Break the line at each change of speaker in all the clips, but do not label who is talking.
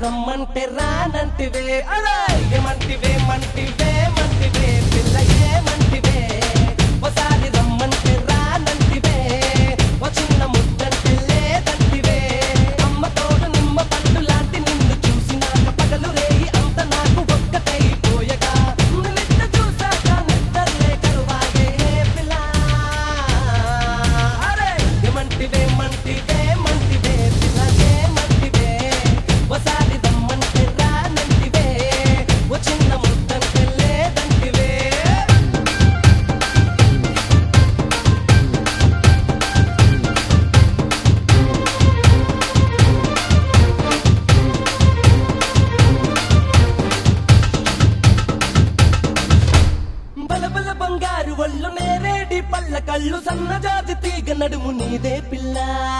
రమ్మంటే రానంటివే అరే ఏమంటివే మంటివే మంటివే పిల్ల ఏమంటివే ఒకసారి రమ్మంటే రానంటివే ఓ చిన్న ముద్దంటే లేదంటివే అమ్మ తోడు నిమ్మ పండు లాంటి నిన్ను చూసినాక పగలు రేయి అంత నాకు ఒక్కటైపోయగా నిన్ను చూసాక నిద్రలే కరువాయే పిల్ల అరే ఏమంటివే మంటివే మంటివే పిల్ల ఏమంటివే ఒకసారి రమ్మంటే రానంటివే ఓ చిన్న ముద్దంటే లేదంటివే బలబల బంగారు ఒళ్ళు నేరేడి పళ్ళ కళ్ళు సన్నజాజి తీగ నడుము నీదే పిల్ల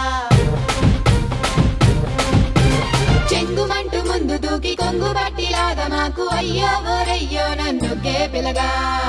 చెంగుమంటూ ముందు దూకి కొంగు బట్టిలాగా మాకు అయ్యో ఓరయ్యో నన్నుకే పిలగా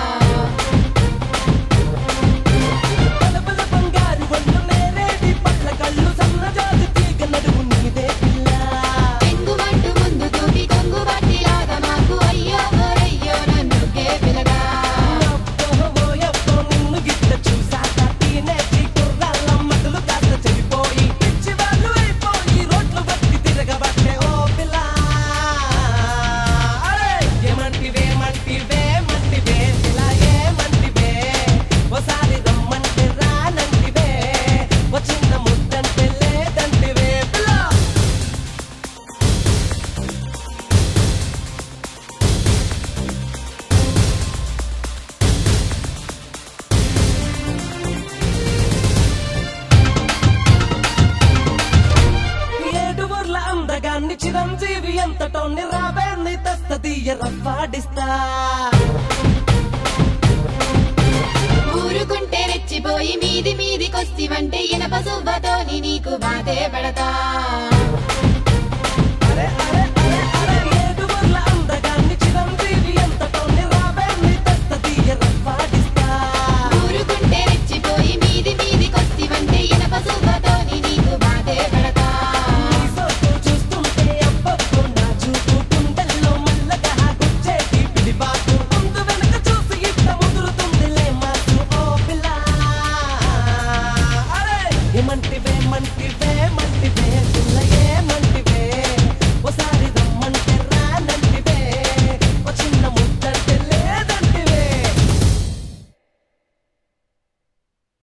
బలబల బంగారు ఒళ్ళు నేరేడి పళ్ళ కళ్ళు సన్నజాజి తీగ నడుము నీదే పిల్ల
చెంగుమంటూ ముందు దూకి కొంగు బట్టిలాగా మాకు అయ్యో ఓరయ్యో నన్నుకే పిలగా
అబ్బో అబ్బో నిన్ను గిట్ట చూసాక టీనేజీ కుర్రాళ్ళ మగలు కాస్త చెడిపోయి పిచ్చి వాళ్ళు అయిపోయి రోడ్లు బట్టి తిరగబట్టే ఓ పిల్ల అరే ఏమంటివే మంటివే మంటివే పిల్ల ఏమంటివే ఓసారి రమ్మంటే రానంటివే ఓ చిన్న ముద్దంటే లేదంటివే పిల్ల ఏడువర్ల అందగాన్ని చిరంజీవి ఎంతటోన్ని రావేన్ని తస్తదీయ రవ్వాడిస్తా
ఊరుకుంటే రెచ్చిపోయి మీదికొస్తివంటే ఇనప సువ్వతోని నీకు బాధే పడతా